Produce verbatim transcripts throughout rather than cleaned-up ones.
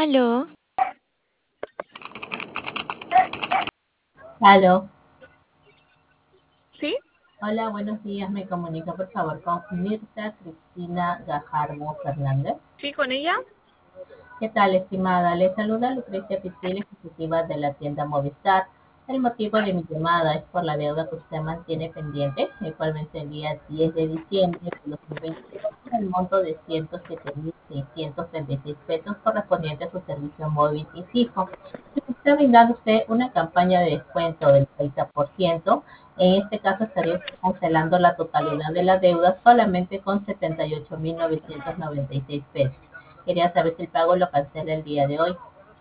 Aló, Aló, ¿sí? hola, buenos días. Me comunico por favor con Mirta Cristina Gajardo Fernández. ¿Sí con ella? ¿Qué tal, estimada? Le saluda Lucrecia Pitil, ejecutiva de la tienda Movistar. El motivo de mi llamada es por la deuda que usted mantiene pendiente, el cual vence el día diez de diciembre de dos mil veintidós, por el monto de ciento siete mil seiscientos treinta y seis pesos correspondiente a su servicio móvil y fijo. Está brindando usted una campaña de descuento del treinta por ciento. En este caso estaría cancelando la totalidad de la deuda solamente con setenta y ocho mil novecientos noventa y seis pesos. Quería saber si el pago lo cancela el día de hoy.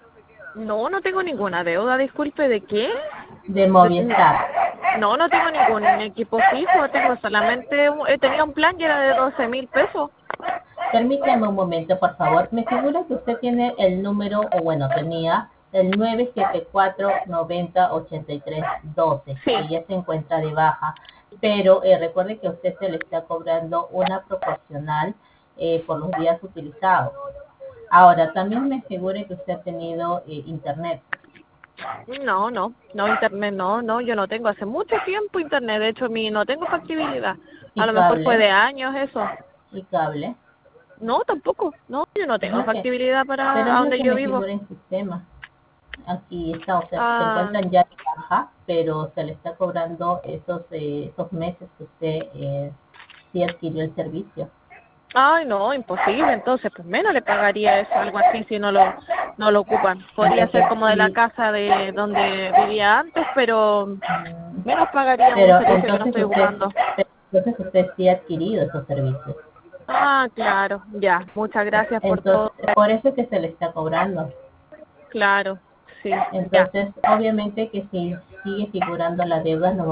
No, no tengo ninguna deuda, disculpe, ¿de qué? De De- n- Movistar. no, no tengo ningún equipo fijo, tengo solamente, un- eh, tenía un plan que era de doce mil pesos. Permítame un momento, por favor. Me figura que usted tiene el número, o bueno, tenía el nueve siete cuatro noventa ochenta y tres doce, Sí. que ya se encuentra de baja, pero eh, recuerde que a usted se le está cobrando una proporcional eh, por los días utilizados. Ahora, también me figura que usted ha tenido eh, internet No, no, no, internet, no, no, yo no tengo hace mucho tiempo internet, de hecho, mi no tengo factibilidad. A y lo mejor fue cable, de años eso. y cable. No, tampoco, no, yo no Es tengo lo que, factibilidad para pero a es lo donde que yo me vivo. figura en sistema. Aquí está, o sea, se Ah, encuentran ya de baja, pero se le está cobrando esos, eh, esos meses que usted eh, sí adquirió el servicio. ay, no, imposible, entonces, pues menos le pagaría eso, algo así, si no lo, no lo ocupan. Podría ser Entonces, como de la sí, casa de donde vivía antes, pero mm, menos pagaría un pero servicio que no entonces estoy usted, ocupando. pero entonces usted sí ha adquirido esos servicios. Ah, claro, ya, muchas gracias por Entonces, todo. por eso es que se le está cobrando. Claro, sí, ya. Entonces, obviamente que si sigue figurando la deuda, no